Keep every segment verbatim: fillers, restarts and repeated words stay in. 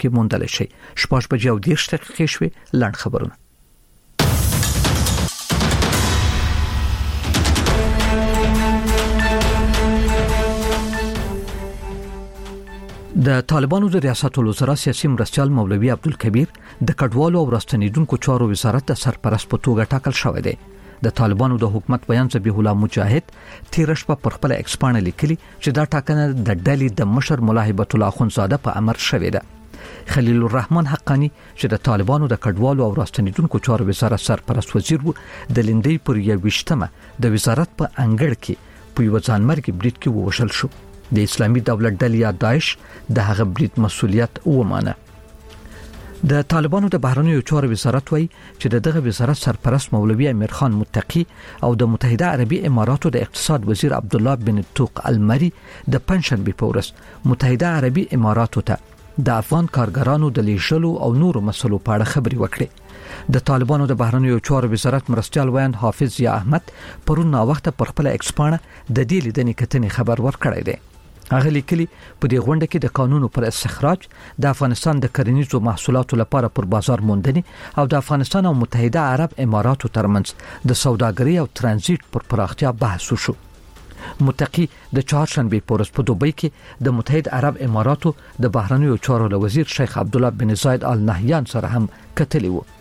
کې موندل شي. شپږ بجې او دېرش دقیقې شوې. لاند خبرونه. د طالبانو د ریاست الوزرا سیاسي مرستیال مولوي عبدالکبیر د کډوالو او راستنیدونکو چارو وزارت د سرپرست په توګه ټاکل شوی دی. د طالبانو د حکومت بیان ذبیح الله مجاهد تیر شپه پر خپل ایکسپانه لیکلي چې دا ټاکنه د ډلې د مشر مولا هیبت الله اخونزاده په امر شوې ده. خلیل الرحمن حقانی چې د طالبانو د کډوالو او راستنیدونکو چارو وزارت سرپرست وزیر وو د لندې پر یوشتمه د وزارت په انګړ کې په یو ځانمرګي بریټ کې ووشل شو. د اسلامي دولت ډلې یا داعش د هغه بریټ مسولیت ومانه. د طالبانو د بهرنیو چارو وزارت وایي چې دغه وزارت سرپرست مولوي امیر خان متقی او د متحده عربي اماراتو د اقتصاد وزیر عبد الله بن توق المری د پنځشنبه په ورځ متحده عربي اماراتو ته د افغان کارګرانو د لیږلو او نورو مسلو په اړه خبري وکړي. د طالبانو د بهرنیو چارو وزارت مرستیال ویان حافظ ضیا احمد پرون نا وخت پر خپل ایکسپانه د دې لیدنې کتنې خبر ورکړی دی. هغه لیکلي په دې غونډه کې د قانونو پر استخراج د افغانستان د کرنیزو محصولاتو لپاره پر بازار موندنې او د افغانستان او متحده عرب اماراتو ترمنځ د سوداګرۍ او ترانزیت پر پراختیا بحث وشو. متقی د چهارشنبه په ورځ په دوبۍ کې د متحده عرب اماراتو د بهرنیو چارو وزیر شیخ عبد الله بن زاید آل نهیان سره هم کتلی وو.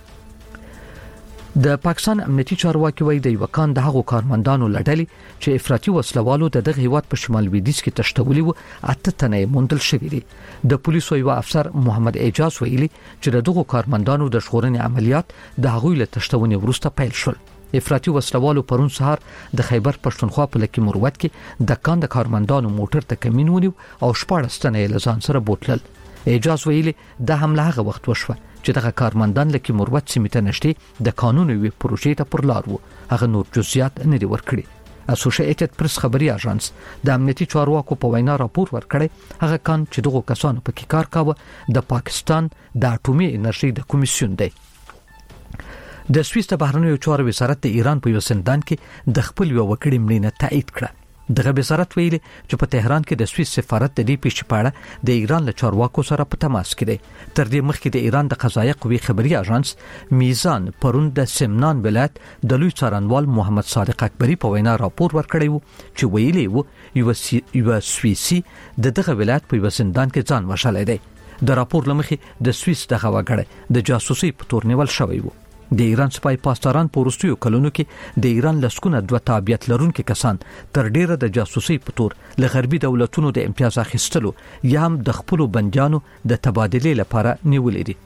د پاکستان امنیتي چارواکي وایي د یو کان د هغو کارمندانو لړلې چې افراطي وسلوالو د دغه هیواد په شمال لویدیځ کې تشتولي وو اته تنه موندل شوی دي. د پولیسو یو افسر محمد اعجاز ویلي چې دغه کارمندانو د ژغورنې عملیات د هغوی له تشتونې وروسته پیل شول. افراطي وسلوالو پرون سهار د خیبر پښتونخوا په لکه مروت کې د کان د کارمندانو موټر ته کمین ونیو او شپږ تنه له ځان سره بوتلل. اعجاز ویلي د حمله هغه وخت وشوه چې دغه کارمندان لکه مروت سیمه ته نشټي د قانون وی پروژې ته پر لار وو. هغه نور جزئیات نه دی ورکړي. اسوسییټډ پریس خبري اژانس د امنیتي چارواکو په وینا راپور ورکړی هغه کان چې دغه کسانو په کې کار کاوه د پاکستان د اټومي انرژي د کمیسیون دی. د سویس د بهرنیو چارو وزارت د ایران په یو سندان کې د خپل یو وکړې مړینه تایید کړه. دغه وزارت ویلي چې په تهران کې د سویس سفارت د دې پیښې په اړه د ایران له چارواکو سره په تماس کې دی. تر دې مخکې د ایران د قضایه قوې خبري اژانس میزان پرون د سمنان ولایت د لوی څارنوال محمد صادق اکبری په وینا راپور ورکړی وو چې ویلي وو یو سی یو سویسي د دغه ولایت په یو زندان کې ځان وشلای دی. د راپور لمخې د سویس دغه وګړي د جاسوسي په تور نیول شوی وو. د ایران سپای پاسداران په وروستیو کلونو کې د ایران لسکونه دوه تابعیت لرونکي کسان تر ډیره د جاسوسي په تور له غربي دولتونو د امتیاز اخیستلو یا هم د خپل بنديانو د تبادلې لپاره نیولې دي.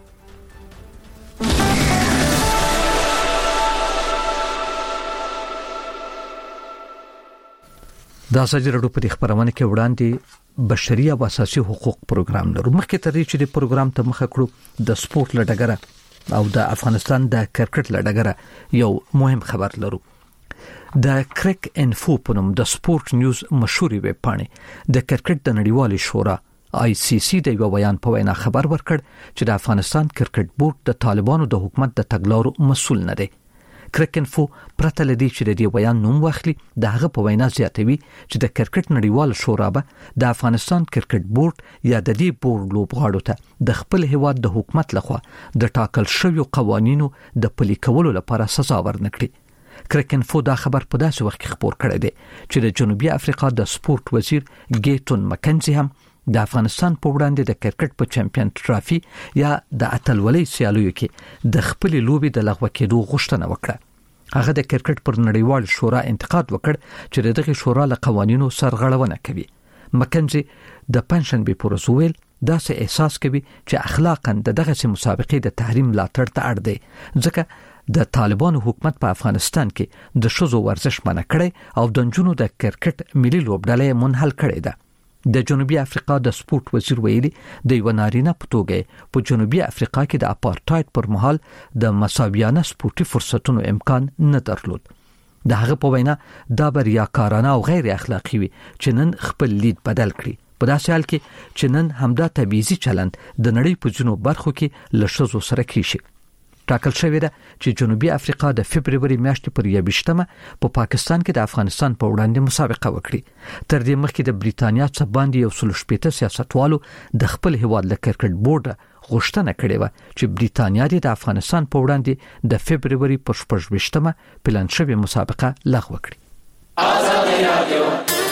دا سجرډو په خبرونه کې وړاندې بشري او اساسي حقوق پروګرام لرو. مخکې تر دې چې د پروګرام ته مخه کړو د سپورت لړګره او د افغانستان د کرکټ لړګره یو مهم خبر لرو. د کرک انفو په نوم د سپورت نیوز مشهوري ویب پاڼې د کرکټ د نړیوالې شورا آی سی سی د یو بیان په وینا خبر ورکړ چې د افغانستان کرکټ بورډ د طالبانو د حکومت د تګلارو مسؤل نه دی. کرک انفو پرته لدی چې د دې بیان نوم واخلي د هغه په وینا زیاتوي چې د کرکټ نړیوال شورا به د افغانستان کرکټ بورډ یا د دې بورډ لوبغاړو ته د خپل هیواد د حکومت لخوا د ټاکل شویو قوانینو د پلي کولو لپاره سزا ورنکړي. کرک انفو دا خبر په داسې وخت کې خبر کړی دی چې د جنوبي افریقا د سپورت وزیر ګیټون مکنزي هم د افغانستان په وړاندې د کرکټ په چمپیون ټرافي یا د اتلولۍ سیالیو کې د خپل لوبي د لغوه کېدو غوښتنه وکړه. هغه د کرکټ پر نړیوال شورا انتقاد وکړ چې دغه شورا له قوانینو سرغړونه کوي. مکنزي د پنځشنبه پر ورځ ویل داسې احساس کوي چې اخلاقاً دغه مسابقې د تحریم لاتړ ته اړ دی ځکه د طالبانو حکومت په افغانستان کې د شوزو ورزش منع کړي او د جنونو د کرکټ ملي لوبډلې منحل کړي ده. د جنوبي افریقا د سپورت وزیر ویلي د یو نارینه په توګه په جنوبي افریقا کې د اپارټایډ پر مهال د مساویانه سپورتي فرصتونو امکان نه درلود. د هغه په وینا دا بریاکارانه او غیر اخلاقی وي چې نن خپل لید بدل کړي. په داسې حال کې چې نن همدا تبعیضي چلند د نړۍ په ځینو برخو کې له ښځو سره کیږي. ټاکل شوې ده چې جنوبي افریقا د فبرवरी میاشتې پر یویشتمه په پا پاکستان کې د افغانستان په وړاندې مسابقه وکړي. تر دې مخکې د بریتانیا څخه باندې یو سل شپږ سیاستوالو د خپل هیواد له کرکټ بورډ غوښتنه کړې و چې بریتانیا د افغانستان په وړاندې د فبرवरी پر شپږ ویشتمه پلان شوی مسابقه لغوه کړي. آزاد رادیو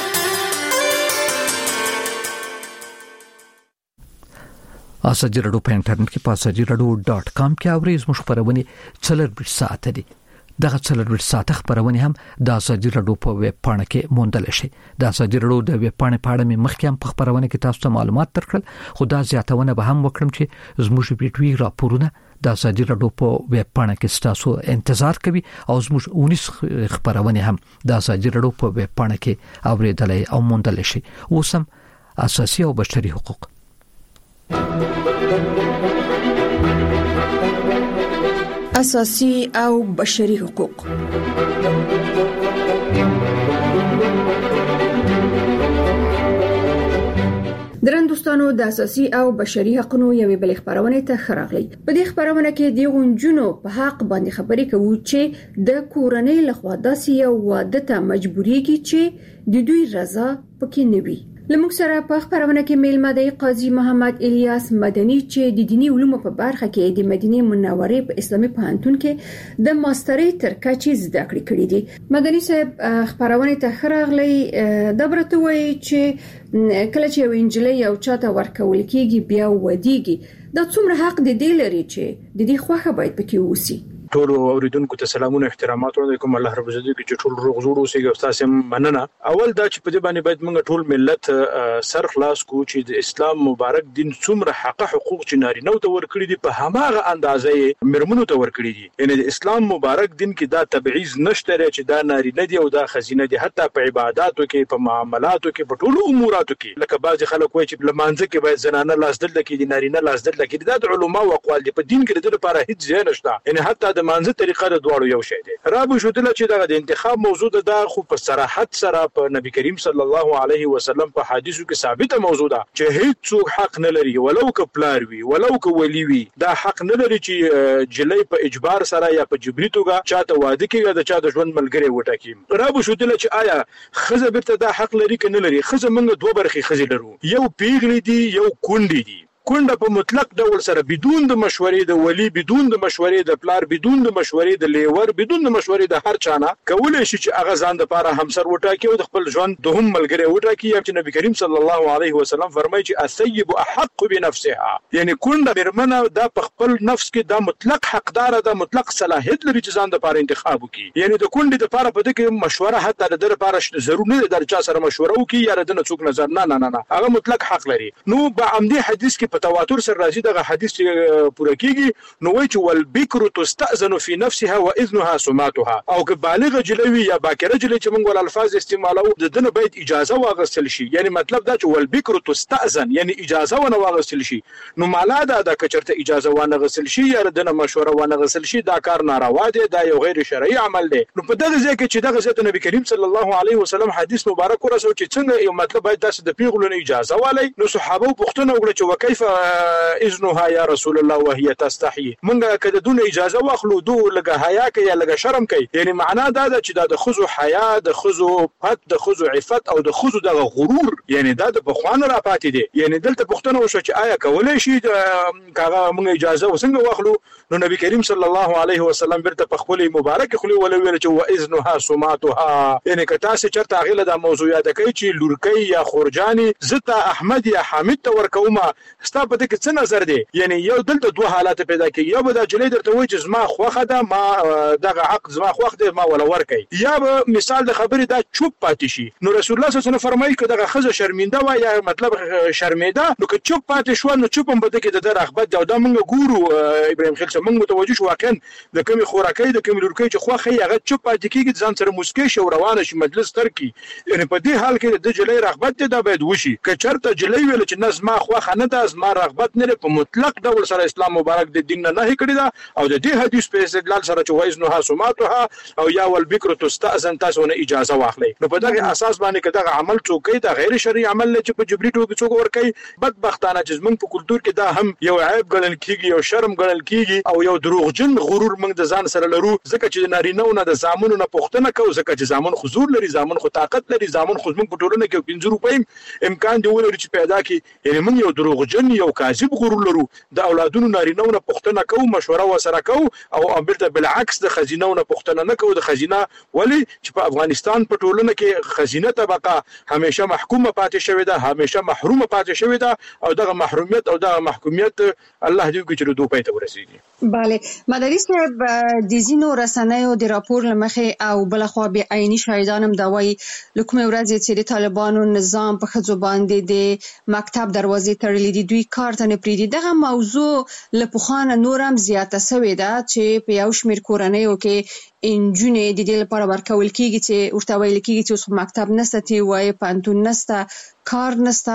اساجي رادیو په انټرنیټ کې په اساجي رادیو ډاټ کام کې اورئ زموږ خبرونه څلور ساعت دي. دغه څلور ساعت خبرونه هم د اساجي رادیو په ویب پاڼه کې موندل شي. د اساجي رادیو د ویب پاڼې په اړه مې مخکې هم په خبرونه کې تاسو ته معلومات درکړل، خو دا زیاتونه به هم وکړم چې زموږ ویډیو راپورونه د اساجي رادیو په ویب پاڼه کې تاسو انتظار کوي او زموږ اونیس خبرونه هم د اساجي رادیو په ویب پاڼه کې اوریدلای او موندل شي. اوس هم اساسي او بشري حقوق اساسي او بشري حقوق درن دوستانو د اساسي او بشري حقوقو یوې بل خبرونه ته خراغلي. په دې خبرونه کې د غونجونو په حق باندې خبرې کوو چې د کورنۍ لخوا داسې یو واده ته مجبوريږي چې د دوی رضا پکې نه وي. لموږ سره په خبرونه کې میلمه دی قاضي محمد الیاس مدني چې د دینی علومو په برخه کې د مدینه منورې په اسلامي پوهنتون کې د ماسترۍ تر کچې زده کړې کړې دي. مدني صاحب خبرونه ته خراغلي د برته وایي چې کله چې یو انجلۍ یو چاته ورکول کېږي بیا ودیږي دا څومره حق د دې لري چې د دې خوخه باید پکې وسی. ټول اوریدونکو ته سلامونه احترامات وکړم. الله رب عزت کې ټول روغ جوړ اوسئ او تاسو مننه. اول دا چې په دې باندې باید موږ ټول ملت سر خلاص کو چې د اسلام مبارک دین څومره حق حقوق چې نارینه ته ورکړي دي په هماغه اندازې مرمنو ته ورکړي دي. یعنی د اسلام مبارک دین کې دا تبعیض نشته چې دا نارینه دي او دا خزینه دي، حتی په عبادتو کې په معاملاتو کې په ټولو اموراتو کې. لکه بعض خلک وایي چې لمانځه کې باید زنانه لاس دل کې دي نارینه لاس دل کې دي. دا د علماو اقوال دي. په دین کې د لپاره هیڅ ځای نشته. یعنی حتی منځ طریقه د دوړو یو شی دی. رابو شودل چې دا د انتخاب موضوع ده خو په صراحت سره په نبی کریم صلی الله علیه وسلم په حدیثو کې ثابته موضوع ده چې هیڅ حق نه لري ولو ک پلار وي ولو ک ولی وي دا حق نه لري چې جلې په اجبار سره یا په جبري توګه چاته واده کوي یا د چا د ژوند ملګری وټاکي. رابو شودل چې آیا خزه برته دا حق لري ک نه لري. خزه موږ دوه برخې خزه لرو، یو پیغلی دي یو کونډي دي. کونډه په مطلق ډول سره بدون د مشورې د ولی، بدون د مشورې د پلار، بدون د مشورې د لیور، بدون د مشورې د هر چانه کولای شي چې هغه ځان د پاره همسر وټاکي او د خپل ژوند دوهم ملګری وټاکي. چې نبی کریم صلی الله علیه وسلم فرمایي چې الثيب احق بنفسها، یعنی کونډه مرمنه د په خپل نفس کې د مطلق حقدار ده، مطلق صلاحیت لري چې ځان د پاره انتخاب وکړي. یعنی د کونډې د پاره په دې کې مشوره حتی د در لپاره ضروري نه ده چې سره مشوره وکړي یا د نه څوک نظر نه نه نه هغه مطلق حق لري. نو په عمدي حدیث کې په تواتر سره راځي دغه حدیث پوره کیږي. نو وایي چې والبکر تستأذن في نفسها واذنها سماتها، او که بالغ جلوی یا باکره جلوی چې موږ ول الفاظ استعمالو د دنه باید اجازه واغستل شي. یعنی مطلب دا چې والبکر تستأذن یعنی اجازه ونه واغستل شي. نو معنا دا د کچرته اجازه ونه غسل شي یا دنه مشوره ونه غسل شي دا کار ناروا دی، دا یو غیر شرعي عمل دی. نو په دغه ځای کې چې دغه ځای نبی کریم صلی الله علیه وسلم حدیث مبارک ورسو چې څنګه یو مطلب باید داسې د پیغلونو اجازه والی. نو صحابه پوښتنه وکړه چې وکيف اذنها یا رسول الله وهي تستحي، مونږه کله دون اجازه واخلو دو لګه حیا کوي یا لګه شرم کوي. یعنی معنا دا ده چې دا د خزو حیا، د خزو پد، د خزو عفت او د خزو د غرور، یعنی دا د بخوان را پاتې دي. یعنی دلته پښتنه وشو چې آیا کولای شي کاغه مونږه اجازه وسنګ واخلو. نو نبی کریم صلی الله علیه وسلم برته په خپل مبارک خلی ول ویل چې واذنها سماتها، یعنی کته چې چرته غیله د موضوعات کوي چې لورکۍ یا خورجانی زتا احمد یا حامد ته ورکوما ستا په دې کې څه نظر دی. یعنی یو دلته دوه حالات پیدا کیږي، یو به د جلې درته وایي چې زما خوخه ده ما دغه حق زما خوخ دی ما ولا ورکي، یا به مثال د خبرې دا چوپ پاتې شي. نو رسول الله صلی الله علیه وسلم فرمایي چې دغه خزه شرمنده وای یا مطلب شرمېده نو که چوپ پاتې شو نو چوپ هم بده کې د رغبت دا, دا موږ ګورو ابراهیم خلیل موږ متوجه شو واقعا د کومي خوراکۍ د کومي لورکۍ چې خوخه هغه چوپ پاتې کیږي ځان سره مسکی شو روانه شي مجلس تر کی. یعنی په دې حال کې د جلې رغبت دا باید وشي. که چرته جلې ویل چې نظم خوخه نه ده ما رغبت نه په مطلق ډول سره اسلام مبارک د دین نه نه کړی دا او د دې حدیث په استدلال سره چې وایز نو حسماتها او یا والبکر تستاذن تاسو نه اجازه واخلئ نو په دغه اساس باندې کداغه عمل څوکۍ دا غیر شرعي عمل چې په جبري ټوګه څوک ور کوي بدبختانه چې موږ په کلچر کې دا هم یو عیب ګڼل کیږي یو شرم ګڼل کیږي او یو دروغجن غرور موږ د ځان سره لرو ځکه چې نارینه نه د زامنو نه پوښتنه کوو ځکه چې زامن حضور لري زامن خو طاقت لري زامن خو موږ په ټولنه کې پنځه روپۍ امکان دی ولري چې پیدا کړي یعنی موږ یو دروغجن یو کاذب غرور لرو د اولادونو نارینه نه پوښتنه کوو مشوره وسره کوو او امرته بالعکس د خزینه نه پوښتنه نه کوو د خزینه ولی چې په افغانستان په ټولنه کې خزینه طبقه همیشه محکومه پاتې شوې ده همیشه محرومه پاتې شوې ده او دغه محرومیت او دغه محکومیت الله دې وکړي چې دوی ته ورسیږي. bale مداري صاحب د زینو رسنیو د راپور لمخې او بلخوا به عیني شاهدانم دا وایي لکه ورځ چې د طالبانو نظام په خځو باندې د مکتب دروازې تړلې دي دوی کار ته نه پریدي دغه موضوع له پخوانه نورم زیاته شوې ده چې په یو شمېر کورنیو کې انجونې د دې لپاره ورکول کیږي چې ورته ویل کیږي چې اوس مکتب نشته تی وایي پانتون نشته کار نشته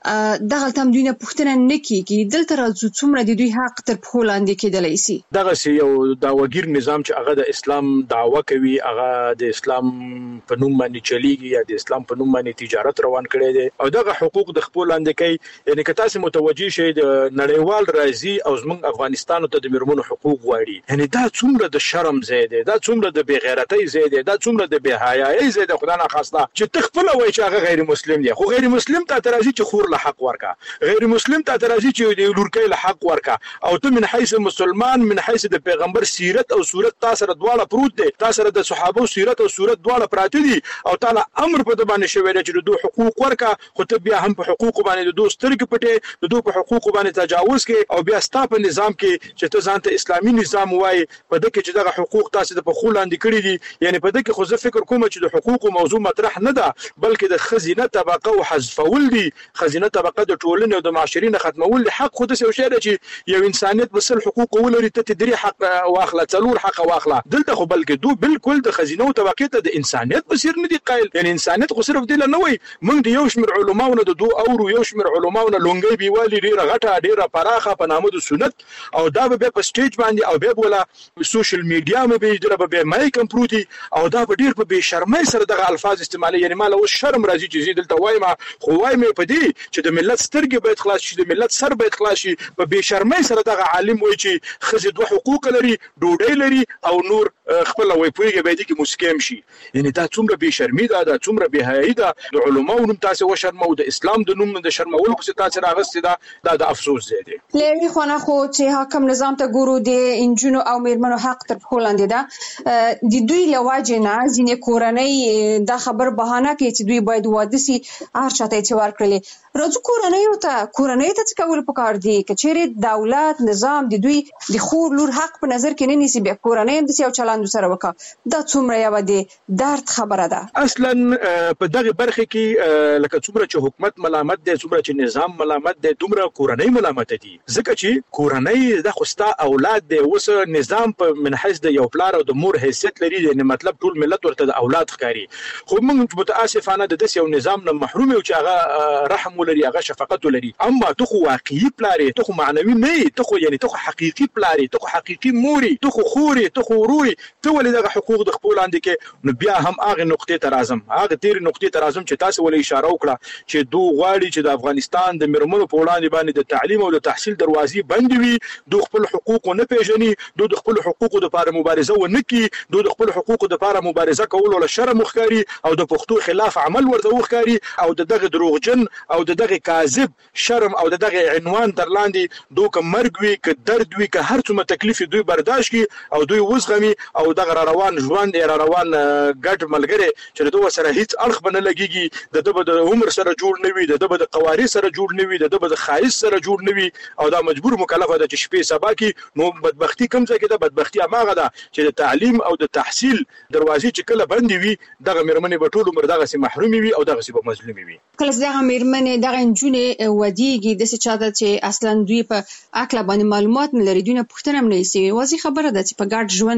دغه تم دوی نه پوښتنه نه کیږي دلته راځو څومره د دوی حق تر پښو لاندې کېدلی شي. دغه یو داوګیر نظام چې هغه د اسلام دعوه کوي هغه د اسلام په نوم باندې چلیږي یا د اسلام په نوم باندې تجارت روان کړي دي او دغه حقوق د خپل لاندې کوي یعنی که تاسو متوجي شئ د نړیوال راځي او زموږ افغانستان ته د مرمنو حقوق غواړي یعنی دا څومره د شرم زیاده دا څومره د بی غیرتۍ زیاده دا څومره د بی حیايي زیاده خدای نه خواسته چې تخپل وای چې هغه غیر مسلم دی خو غیر مسلم ته ترازی چې خور له حق ورکا غیر مسلم ته ترازی چې د لورکۍ له حق ورکا او ته من حيث مسلمان من حيث د پیغمبر سیرت او صورت تاسو سره دواړه پروت دي تاسو سره د صحابه سیرت او صورت دواړه پراته دي او تعالی امر په د باندې شوی دی چې دوی حقوق ورکا خو ته بیا هم په حقوق باندې د دوی سترګې پټې د دوی په حقوق باندې تجاوز کې او بیا ستاسو په نظام کې چې ته ځانته اسلامي نظام وای په دغه کې چې دغه حقوق تاسو د په خو لاندې کړی دي یعنی په دغه کې خو زه فکر کوم چې د حقوق موضوع مطرح نه ده بلکې د خزینه طبقه او حذفول دي خزینه طبقه د ټولنې او د معاشري نه ختمول دي حق خو د یو شی دی چې یو انسانیت بسل حقوق ولري ته تدري حق واخله څلور حق واخله دلته خو بلکې دوی بالکل د خزینه او طبقه ته د انسانیت بصیر نه دي قائل یعنی انسانیت خو صرف دی نه وای موږ د یو شمیر علماونو د دوه او یو شمیر علماونو لونګي بیوالي ډیره غټه ډیره پراخه په نامه د سنت او دا به په سټیج باندې او به ولا سوشل میډیا مې به دره به مای کمپروتي او دا به ډیر په بے شرمۍ سره دغه الفاظ استعمالي یعنی مال او شرم راځي چې دلته وایم خو وایم په دې چې د ملت سترګې باید خلاص شي د ملت سر باید خلاص شي په بے شرمۍ سره دغه عالم وایي چې خزه دوه حقوق لري ډوډۍ لري او نور خپل وای پویږي باید کې مسکم شي یعنی دا څومره بے شرمي ده دا څومره بے حیايي ده د علماو نوم تاسو وشرمو د اسلام د نوم د شرمول کو تاسو راغستې ده دا د افسوس زیاده لری خونه خو چې حکم نظام ته ګورو د انجونو او میرمنو حق تر هولاند ده د دوی لواجه نه ځینې کورنۍ دا خبر بهانه کوي چې دوی باید واده سي هر چاته چې ورکړي راځو کورنۍ ته کورنۍ ته څه کول پکار دي کچېره دولت نظام د دوی د خور لور حق په نظر کې نه نیسي به کورنۍ د سیو چلاند سره وکا دا څومره یو د درد خبره ده اصلا په دغه برخه کې لکه څومره چې حکومت ملامت دي څومره چې نظام ملامت دي دومره کورنۍ ملامت دي ځکه چې کورنۍ د خوستا اولاد دي وس نظام په منحص د یو پلار او د مور حیثیت لري یعنی مطلب ټول ملت ورته د اولاد ښکاری خو موږ متاسفانه د دې یو نظام نه محروم یو چې هغه رحم ولري هغه شفقت ولري اما ته خو واقعي پلار ته خو معنوي نه ته خو یعنی ته خو حقيقي پلار ته خو حقيقي موري ته خو خوري ته خو وروري ته ولې دغه حقوق د خپل لاندې کې نو بیا هم هغه نقطې ته راځم هغه تیر نقطې ته راځم چې تاسو ولې اشاره وکړه چې دوه غواړي چې د افغانستان د مرمنو په وړاندې باندې د تعلیم او د تحصیل دروازې بند وي دوه خپل حقوق نه پیژني دوه خپل حقوق د لپاره مبارزه ونه کوي دوه خپل حقوق د لپاره مبارزه کول ول شرم مخکاري او د پښتو خلاف عمل ورته وخکاري او دغه دروغجن او دغه کاذب شرم او دغه عنوان در لاندې دوه ک مرګ وي ک درد وي ک هر څومره تکلیف دوی برداشت کی او دوی وزغمي او دغه روان ژوند را روان ګډ ملګری چې دوه سره هیڅ اړخ بنه لګيږي د دبه د عمر سره جوړ نوي د دبه د قواري سره جوړ نوي د دبه د خایس سره جوړ نوي او دا مجبور مکلف ده چې شپې سبا کې نو بدبختی کم ځای کې ده بدبختی هغه ده چې د تعلیم او د تحصیل دروازې چې کله بند وي دغه مرمنې په ټولو عمر دغه سي محروم وي او دغه سي په مظلوم وي کله دغه مرمنې دغه انجونې ودیږي د څه چاته چې اصلا دوی په اکل باندې معلومات نه لري دوی نه پوښتنه نه کوي واضح خبره ده چې په ګډ ژوند کې به جار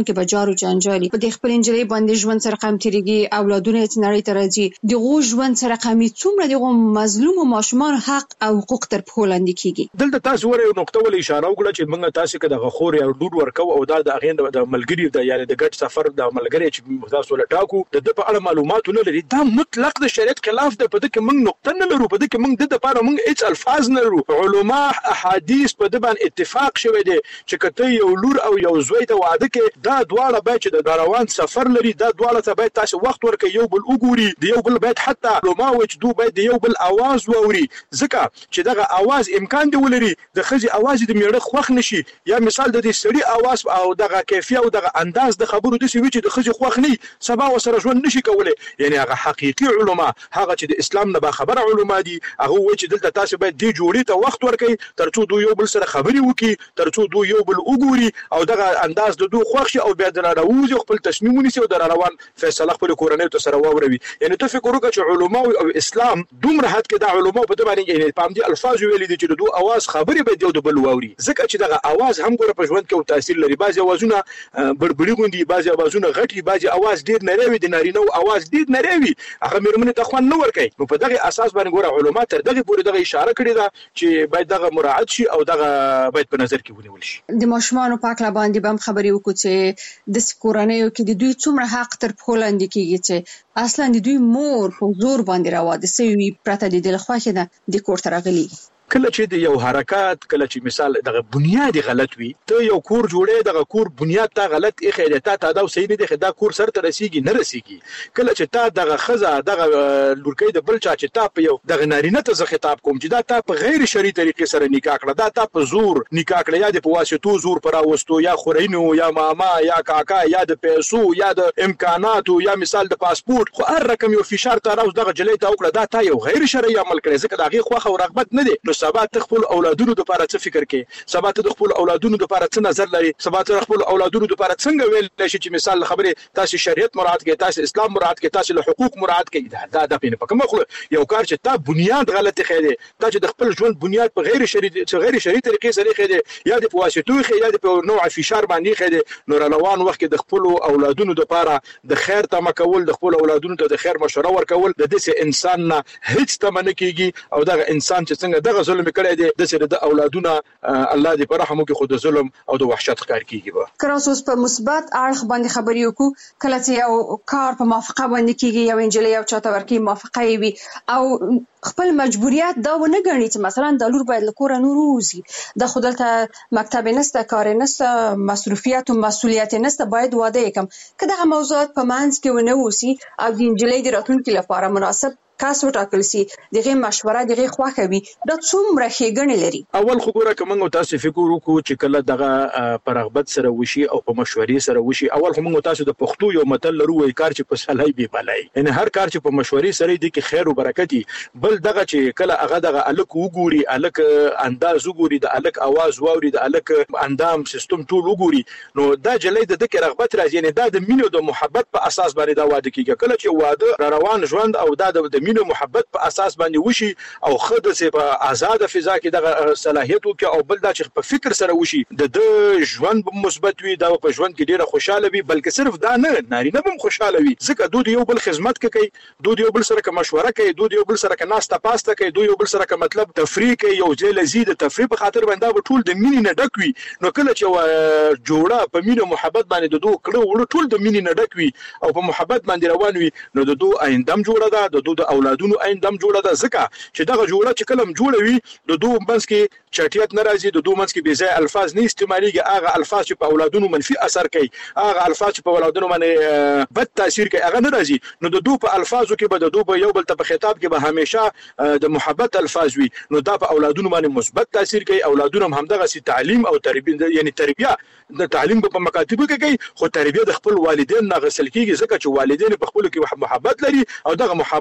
مارو جنجالي په دې خپل انجلۍ باندې ژوند سره قام تیریږي، اولادونه یې نړۍ ته راځي، دغه ژوند سره قامي څومره دغه مظلوم ماشومان حق او حقوق تر پښو لاندې کیږي. دلته تاسو ور یو نقطه ول اشاره وکړه چې موږ تاسو کې د غخور یا ډور ورکو او دا د اغین د ملګری د یعنی د ګډ سفر د ملګری چې تاسو لټاکو د په اړه معلومات نه لري، دا مطلق د شریعت خلاف ده. په دې کې موږ نقطه نه لرو، په دې کې موږ د لپاره موږ هیڅ الفاظ نه لرو. علما احادیث په دې باندې اتفاق شوی دی چې کته یو لور او یو زوی ته واده کې دا دواړه باید چې د روان سفر لري، دا دواړه ته باید تاسو وخت ورکړئ، یو بل وګوري، د یو بل باید حتی علما و چې دوی باید د یو بل आवाज واوري، ځکه چې دغه आवाज امکان دی ولري د خځې आवाज د میړه خوښ نشي، یا مثال د دې سړي आवाज او دغه کیفیت او دغه انداز د خبرو د سوي چې د خځې خوښ نه سبا وسره ژوند نشي کولای. یعنی هغه حقيقي علما، هغه چې د اسلام نه با خبره علما دي، هغه و چې دلته تاسو باید دی جوړی ته وخت ورکړئ ترڅو دوی یو بل سره خبري وکړي، ترڅو دوی یو بل وګوري او دغه انداز د دوی خوښ شي او بیا د راوځي خپل تصمیم ونیسي او د روان فیصله خپل کورنۍ ته سره واوروي. یعنی ته فکر وکړه چې علما او اسلام دومره حد کې د علما په دې باندې یعنی په دې الفاظ ویلي دي چې د دوی आवाज خبري به دی د بل واوري، ځکه چې دغه आवाज هم ګوره په ژوند کې او تاثیر لري. بعضي आवाजونه بړبړي غوندي، بعضي आवाजونه غټي، بعضي आवाज ډیر نریوي، د نارینه او आवाज ډیر نریوي، هغه مېرمنې ته خوان نه ورکوي. نو په دغه اساس باندې ګوره علما تر دغه پورې دغه اشاره کړې ده چې باید دغه مراعات شي او دغه باید په نظر کې ونیول شي. د ماشومانو په اړه باندې بم خبري وکړو چې د کورنیو کې د دوی څومره حق تر پښو لاندې کیږي چې اصلا د دوی مور په زور باندې راوده سوي پرته د دل خوښه ده د کور ته راغلي. کله چې د یو حرکت، کله چې مثال دغه بنیاد غلط وي، ته یو کور جوړې دغه کور بنیاد ته غلط اخی د تا ته دا صحیح نه دی، دا کور سر ته رسیږي نه رسیږي. کله چې تا دغه خزه دغه لورکۍ د بل چا چې تا په یو دغه نارینه ته زه خطاب کوم چې دا تا په غیر شرعي طریقې سره نکاح کړه، دا تا په زور نکاح کړه، یا د په واسطو زور پر راوستو، یا خورینو، یا ماما، یا کاکا، یا د پیسو، یا د امکاناتو، یا مثال د پاسپورت، خو هر رقم یو فشار ته راوځ دغه جلې ته وکړه، دا تا یو غیر شرعي عمل کړی، ځکه دا غي خوخه او رغبت نه دی. نو سبا ته خپل اولادونو د لپاره څه فکر کې، سبا ته د خپل اولادونو د لپاره څه نظر لري، سبا ته خپل اولادونو د لپاره څنګه ویل شي چې مثال خبره تاسو شریعت مراعات کوي، تاسو اسلام مراعات کوي، تاسو له حقوق مراعات کوي، دا دا د پینې پکې مخله یو کار چې تا بنیاد غلطه خېده، تا چې د خپل ژوند بنیاد په غیر شرعي غیر شرعي طریقې سره خېده، یا د پواسطو خېده، یا د نوع فشار باندې خېده. نو روان وخت کې د خپل اولادونو د لپاره د خیر تمه کول، د خپل اولادونو ته د خیر مشوره ورکول، د دې انسان نه هیڅ تمنه کیږي او دغه انسان چې څنګه دغه ظلم کړی دی د سره د اولادونه الله دې په رحم وکړي، خو د ظلم او د وحشت ښکار کیږي. به کراوس په مثبت اړخ باندې خبرې وکړو، کله چې یو کار په موافقه باندې کیږي، یو انجلۍ او چاته ورکی موافقه وي او خپل مجبوریت دا ونه غني چې مثلا د لور باید له کور نور وځي، د خودلته مکتب نسته، کار نسته، مصروفیت او مسؤلیت نسته، باید واده وکم. کله موضوعات په منځ کې ونه وسی او د انجلۍ د راتلونکي لپاره مناسب کاس وټاکل سي، دغه مشوره دغه خواخه وي، دا څومره ښېګڼې لري. اول خو ګوره کوم تاسو فکر وکړو چې کله دغه پرغبت سره وشي او په مشورې سره وشي، اول خو موږ تاسو د پښتو یو متل لرو وای کار چې په سلای به بلای، یعنی هر کار چې په مشورې سره دی کې خیر او برکت دی. بل دغه چې کله هغه دغه الک وګوري، الک انداز وګوري، د الک आवाज واوري، د الک اندام سیستم ټول وګوري، نو دا جلې د دغه رغبت راځي، یعنی دا د مینې او د محبت په اساس باندې دا واده کیږي. کله چې واده روان ژوند او دا د مینه محبت په اساس باندې وشي او خود سه په آزاد فضا کې دغه صلاحیت او او بل دا چې په فکر سره وشي، د ژوند مثبت وي، دا په ژوند کې ډیره خوشاله وي، بلکې صرف دا نه نارینه هم خوشاله وي، ځکه دوی یو بل خدمت کوي، دوی یو بل سره مشوره کوي، دوی یو بل سره ناسته پاسته کوي، دوی یو بل سره مطلب تفریح کوي، یو ځای لزید تفریح په خاطر باندې ټول د مینې نه ډک وي. نو کله چې جوړه په مینه محبت باندې د دوه کړه وړو ټول د مینې نه ډک وي او په محبت باندې روان وي، نو د دوه آیندم جوړه ده، د دوه اولادونو آیندم جوړه ده، ځکه چې دغه جوړه چې کلم جوړه وي د دوه منځ کې چټیات ناراضي، د دوه منځ کې بې ځای الفاظ نه استعماليږي، هغه الفاظ چې په اولادونو منفي اثر کوي، هغه الفاظ چې په اولادونو باندې بد تاثیر کوي، هغه ناراضي. نو د دوه په الفاظو کې به د دوه یو بل ته په خطاب کې به همیشه د محبت الفاظ وي، نو دا په اولادونو باندې مثبت تاثیر کوي. اولادونو هم دغه سي تعلیم او تربیه، یعنی تربیه د تعلیم په مکاتبو کې کوي، خو تربیه د خپل والدین نه غسل کیږي، ځکه چې والدین په خپل کې محبت لري او دغه محبت او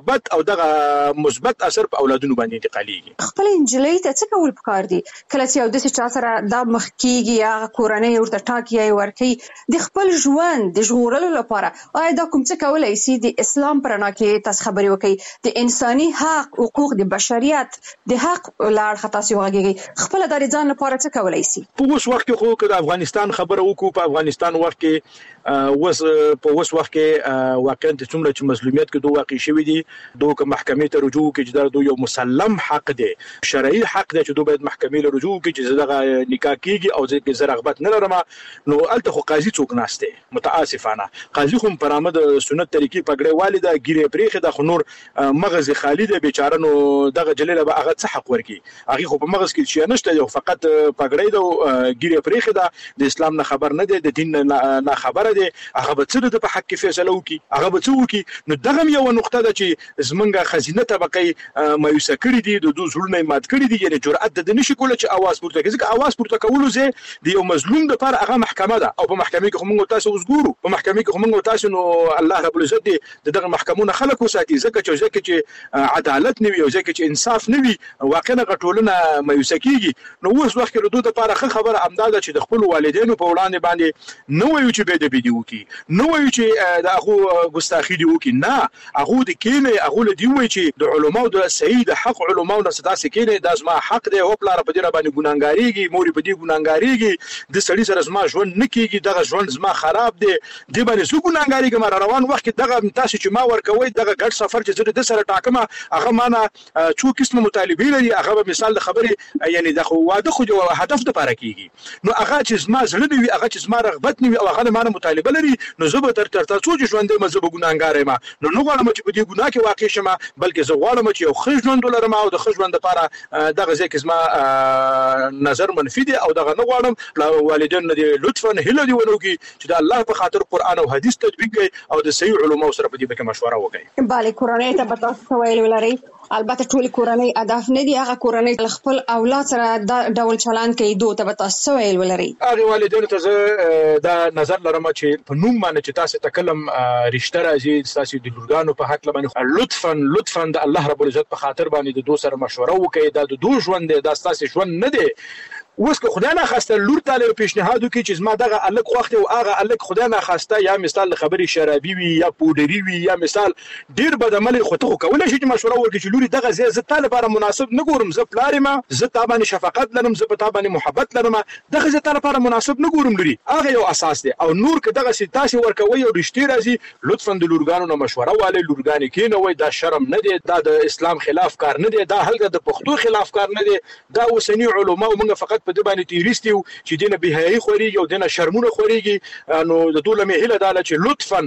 دغه مثبت اثر په اولادونو باندې انتقاليږي. خپل انجلۍ ته څه کول پکار دي کله چې یو د څه چا سره دا مخ کیږي یا کورنۍ ورته ټاکي ورکي د خپل ژوند د ژغورلو لپاره آیا دا کوم څه کولای شي د اسلام پرانا کې تاسو خبري وکړي د انساني حق حقوق د بشریت د حق لار خطا سی وګړي خپل د ځان لپاره څه کولای شي؟ په اوس وخت کې خو د افغانستان خبره وکړو په افغانستان وخت کې وس په اوس وخت کې واقعا د څومره چې مظلومیت کې دوه واقع شوی دي دوه محکمې ته رجوع کې چې دا یو مسلم حق دی شرعي حق دی چې دوی باید محکمې له رجوع کې چې دغه نکاح کیږي او ځکه زه رغبت نه لرم نو الته خو قاضي څوک ناشته متاسفانه قاضي خو په رامد سنت طریقې پګړې والده ګیره پریخه د خنور مغز خالد بیچاره نو دغه جلیله به هغه څه حق ورکی هغه خو په مغز کې شي نشته یو فقط پګړې د ګیره پریخه د اسلام نه خبر نه دی د دین نه خبره دی هغه به څه د په حق کې فیصله وکي هغه به څه وکي نو دغه یو نقطه ده چې زمونږه خزینه طبقه مایوسه کړی دي د دوه زړونه مات کړی دي یعنی جرأت د نشي کوله چې आवाज پورته کوي ځکه आवाज پورته کولو زه د یو مظلوم د لپاره هغه محکمه ده او په محکمه کې موږ تاسو وګورو په محکمه کې موږ تاسو نو الله رب العزت دغه محکمونه خلک وساتي ځکه چې ځکه چې عدالت نه وي او ځکه چې انصاف نه وي واقعا غټولونه مایوسه کیږي نو اوس وخت کې د لپاره خبره امداده چې د خپل والدینو په وړاندې باندې نو وایو چې به د ویډیو کې نو وایو چې د هغه ګستاخی دی وکي نه هغه د کینه هغه دی وایي چې د علماو د سید حق علماو نه صدا سکینه د ازما حق دی او پلار په دې باندې ګناګاریږي موري په دې ګناګاریږي د سړي سره زما ژوند نه کیږي دغه ژوند زما خراب دی د باندې سو ګناګاریږي مر روان وخت دغه تاسو چې ما ورکوي دغه ګډ سفر چې زه د سره ټاکمه هغه معنا څو قسم مطالبه لري هغه مثال د خبرې یعنی د خو واده خو هدف د پاره کیږي نو هغه چې زما زړه دی هغه چې زما رغبت نه او هغه معنا مطالبه لري نو زه به تر تر تاسو ژوند مزه ګناګار یم نو نو غواړم چې په دې ګناه کې واقع شمه بلکې زه غواړم چې یو ښه ژوند ولرم او د ښه ژوند لپاره دغه ځکه زما نظر منفي دی او دغه نه غواړم والدین دې لطفا هله دی ونو کې چې د الله په خاطر قران او حدیث تطبیق کړي او د صحیح علماء سره په دې کې مشوره وکړي. bale کورنۍ ته به تاسو ویل ولري البته ټول کورنۍ اهداف نه دي هغه کورنۍ خپل اولاد سره د ډول چلان کوي دوه ته به تاسو ویل ولري. هغه والدین ته دا نظر لرم چې په نوم باندې چې تاسو تکلم رښتیا راځي تاسو د لورګانو په حق باندې لطفا لطفا د الله رب العزت په خاطر باندې د دوه سره مشوره وکړئ دا د دوه ژوند دی دا تاسو ژوند نه دی اوس که خدای نه خواسته لور تعالی پیشنهاد وکړي چې زما دغه الک وخت او هغه الک خدای نه خواسته یا مثال خبري شرابي وي یا پودري وي یا مثال ډیر بد عمل خو ته کولای شي چې مشوره ورکړي چې لوري دغه زه زه تعالی لپاره مناسب نه ګورم زه پلارم زه تابانه شفقت لرم زه په تابانه محبت لرم دغه زه تعالی لپاره مناسب نه ګورم لوري هغه یو اساس دی او نور که دغه سي تاسو ورکوي او رښتیا راځي لطفا د لورګانو نه مشوره والي لورګانی کې نه وای دا شرم نه دی دا د اسلام خلاف کار نه دی دا هلګه د پښتو خلاف کار نه دی دا وسنی علماء موږ فقط په دې باندې تیریست چې دینه بهایي خوريږي او دینه شرمونه خوريږي نو د دوله مهله داله چې لطفا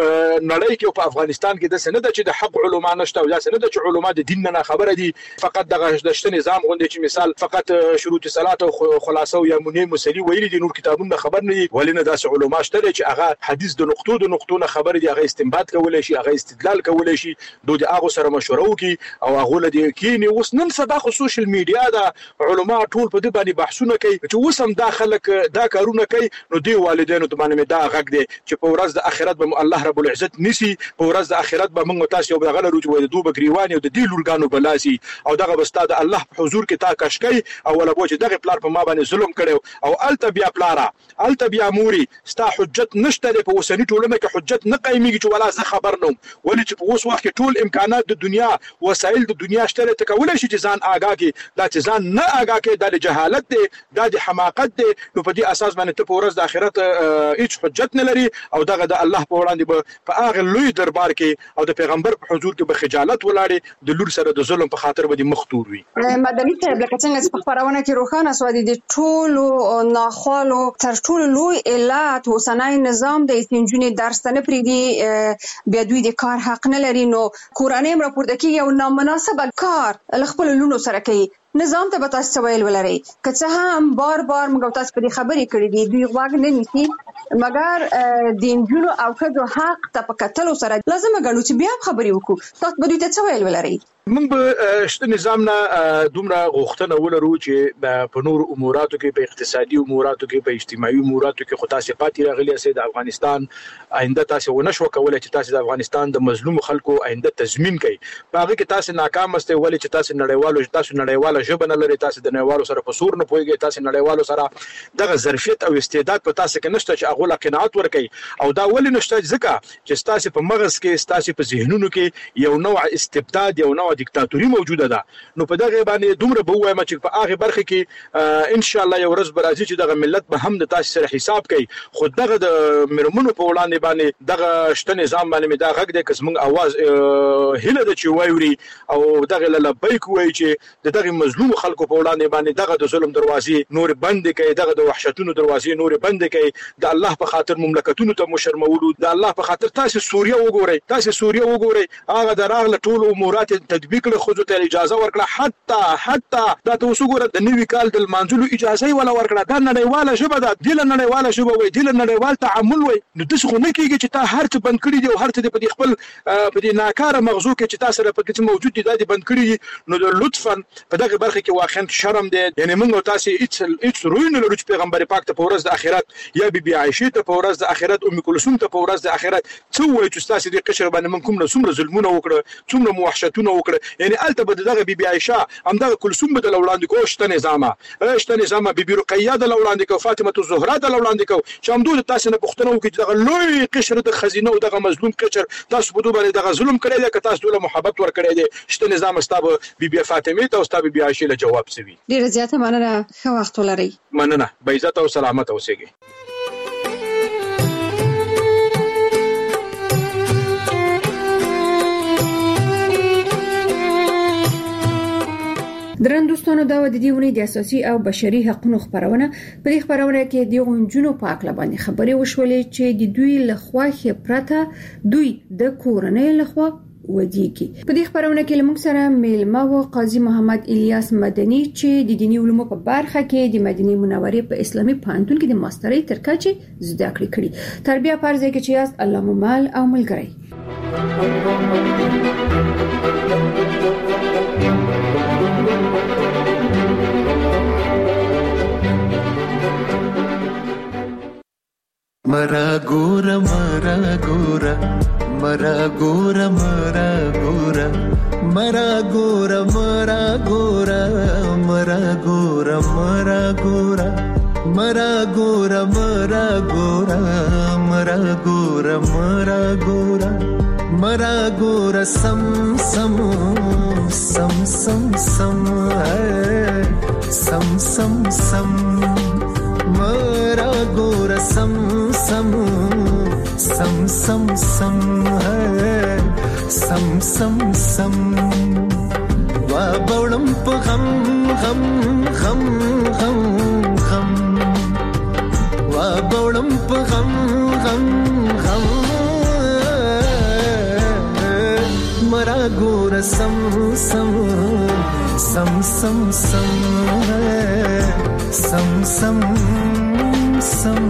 نړۍ کې په افغانستان کې د سند چې د حق علما نشته او د سند چې علما د دین نه خبره دي فقط دغه د شته نظام غونډه چې مثال فقط شروط صلات او خلاصو یا مونې مسلی ویلي دي نور کتابونه خبر نه دي ولینه داس علما شته چې هغه حدیث د نقطو د نقطو نه خبر دي هغه استنباط کولای شي هغه استدلال کولای شي دوی هغه سره مشوره وکي او هغه لدی کینی اوس نن صدا خو سوشل میډیا دا علما ټول په دې باندې بحثونه کوي وسم داخلك دا کارونه کوي نو دی والدینو ته باندې دا غږ دی چې په ورځ د اخرت به الله رب العزت نسی په ورځ د اخرت به موږ تاسو یو بغل روج وای د دوه بګریوان او د دی لورګانو بلاسي او دغه بستاد الله په حضور کې تا کشکای او ولا بوج دغه پلار په ما باندې ظلم کړو او الته بیا پلارا الته بیا موري ستا حجت نشته په وسنی ټولنه کې حجت نه قایمیږي چې ولا زه خبر نوم ولې چې په اوس وخت کې ټول امکانات د دنیا وسایل د دنیا شته ته کولای شي چې ځان آگاه کې دا چې ځان نه آگاه کې د جهالت دی د حماقت دی نو په دې اساس باندې ته په ورځ د آخرت هیڅ حجت نه لري او دغه د الله په وړاندې په هغه لوی دربار کې او د پیغمبر په حضور کې به خجالت ولاړي د لور سره د ظلم په خاطر به مختور وي. مدني صاحب لکه څنګه چې په خبرونه کې روښانه سو دي د ټولو ناخوالو تر ټولو لوی علت اوسنۍ نظام د انجونې درس نه پریدي بیا دوی د کار حق نه لري نو کورانه راپورته کې یو نامناسب کار خپل لونو سره کوي نظام ته به تاسو ویل ولري که څه هم بار بار موږ تاسو په دې خبرې کړې دي دوی واګ نه نیسي مګر د انجونو او کډو حق ته په کتلو سره لازم غواړو چې بیا خبرې وکړو تاسو به دوی ته څه ویل ولري. موږ به شته نظام نه دومره غوښتنه ولرو چې په نور اموراتو کې په اقتصادي اموراتو کې په اجتماعي اموراتو کې خو تاسو پاتې راغلي سي د افغانستان آینده تاسو ونه شو کولای چې تاسو د افغانستان د مظلوم خلکو آینده تضمین کړئ په هغه کې تاسو ناکام استئ ولې چې تاسو نړیوالو تاسو نړیواله ژبه نه لري تاسو د نړیوالو سره په سور نه پويږئ تاسو نړیوالو سره دغه ظرفیت او استعداد په تاسو کې نشته چې هغه لا قناعت ورکړي او دا ولې نشته ځکه چې تاسو په مغز کې تاسو په ذهنونو کې یو نوع استبداد یو نوع دیکتاتوري موجوده ده نو په دغه باندې دومره به وایم چې په هغه برخه کې ان شاء الله یو ورځ برازي چې دغه ملت به هم د تاسو سره حساب کوي خو دغه د مرمنو په وړاندې باندې دغه شته نظام باندې دا غږ د قسم اواز هله د چي وایوري او دغه لبیک وای چې دغه مظلوم خلکو په وړاندې باندې دغه د ظلم دروازې نور بند کړي دغه د وحشتونو دروازې نور بند کړي د الله په خاطر مملکتونو ته مشرمولو د الله په خاطر تاسو سوریه وګورئ تاسو سوریه وګورئ هغه دراغله ټول امورات تطبیق کړي خو ته اجازه ورکړه حتی حتی دا تاسو ګوره د نوي کال د منځلو اجازه ولا ورکړه دا نړیواله ژبه ده د نړیواله ژبه وي د نړیوال تعامل وي نو د څه نه کیږي چې تا هر څه بند کړی دی او هر څه په خپل په دې ناکاره مغزو کې چې تاسو په کې موجود دي د بند کړی نو د لطفا په دغه برخه کې واخند شرم دی یعنی موږ تاسو هیڅ هیڅ روی نه لرو چې پیغمبر پاک ته په ورځ د آخرت یا بي بي عائشه ته په ورځ د آخرت ام کلثوم ته په ورځ د آخرت څو وایي چې تاسو د قشر باندې من کوم نه څومره ظلمونه وکړه څومره موحشتونه وکړه یعنی الته به دغه بي بي عائشه همدغه کلثوم بدل وړاندې کو شته نظامه شته نظامه بي بي رقيه د وړاندې کو فاطمه الزهرا د وړاندې کو چې همدوه تاسو نه پښتنو کې دغه لوی قشر د خزینه او دغه مظلوم قشر تاسو په دوه باندې دغه ظلم کړی دی که تاسو له محبت ور کړی دی شته نظام استاب بي بي فاطمه ته او استاب بي بي عائشه له جواب سوي ډیره زیاته مننه ښه وخت ولرئ مننه به عزت او سلامت اوسئ درن دوستانو دا د دې ونې د اساسي او بشري حقوقو خبرونه په دې خبرونه کې د غونجونو په اړه باندې خبرې وشولې چې د دوی لخوا خبرته دوی د کورنۍ لخوا ودیږي په دې خبرونه کې لمونږ سره میلمه و قاضي محمد الیاس مدني چې د دینی علومو په برخه کې د مدینه منورې په اسلامي پوهنتون کې د ماسترۍ تر کچې زده کړې کړې تربیه پرځه کې چې یاست الله مو مال او ملګری مرا ګورا مرا ګورا مرا ګورا مرا ګورا مرا ګورا مرا ګورا مرا ګورا مرا ګورا مرا ګورا مرا ګورا مرا ګورا مرا ګورا مرا ګورا سم سم سم سم سم سم سم سم مرا ګورا سم سم سم سم سم سم سم سم وا بولم په غم غم غم غم غم وا بولم په غم غم غم مرا ګور سم سم سم سم سم سم سم سم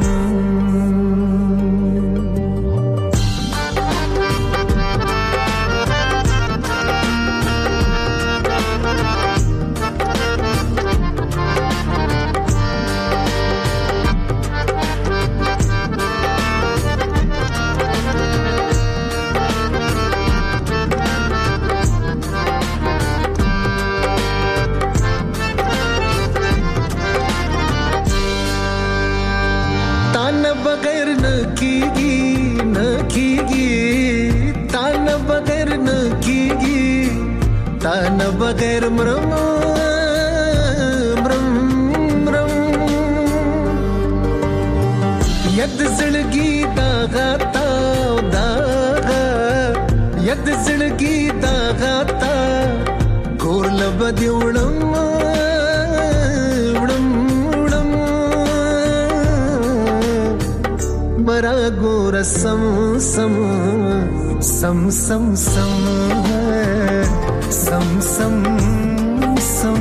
तान बगैर मरम मरम मरम यद जिंदगी दागा ता दागा यद जिंदगी दागा ता गोर लबद उड़म उड़म उड़म मरा गोर सम सम सम सम सम सम सम सम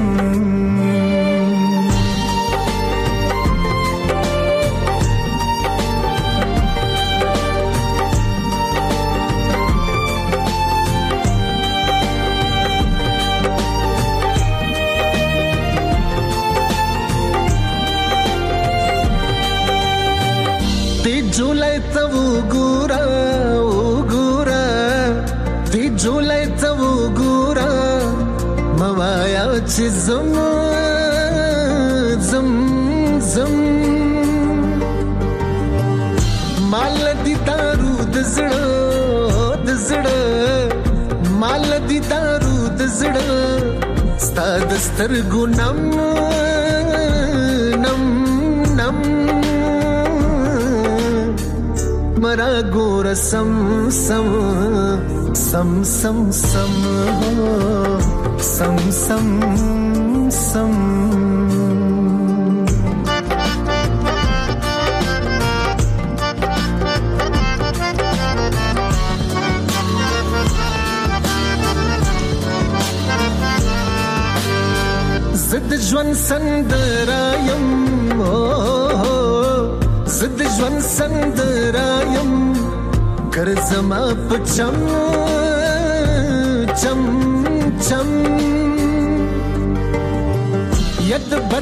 جولای ته وګورا وګورا دی جولای ته وګورا موایا چې زم زم زم مال دي دارو د زړه د زړه مال دي دارو د زړه ستاد سترګو نم نم نم مرا ګور سم سم سم سم سم سم سم سم زد ژوند سندرایم زد ژوند سندرایم ګرځما پچم چم چم ید بد